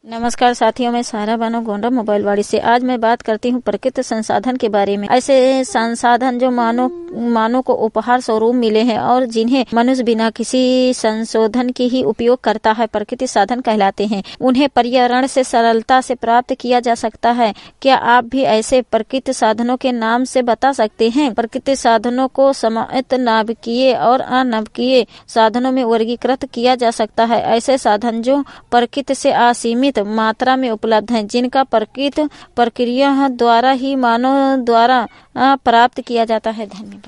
नमस्कार साथियों, मैं सारा बानो गोंडा मोबाइलवाड़ी से। आज मैं बात करती हूँ प्राकृतिक संसाधन के बारे में। ऐसे संसाधन जो मानव को उपहार स्वरूप मिले हैं और जिन्हें मनुष्य बिना किसी संशोधन के ही उपयोग करता है, प्राकृतिक साधन कहलाते हैं। उन्हें पर्यावरण से सरलता से प्राप्त किया जा सकता है। क्या आप भी ऐसे प्राकृतिक साधनों के नाम से बता सकते हैं? प्राकृतिक साधनों को समाहित नाभिकीय और अनाभिकीय साधनों में वर्गीकृत किया जा सकता है। ऐसे साधन जो प्रकृति से असीमित मात्रा में उपलब्ध हैं, जिनका प्रकृति प्रक्रिया द्वारा ही मानव द्वारा प्राप्त किया जाता है। धन्यवाद।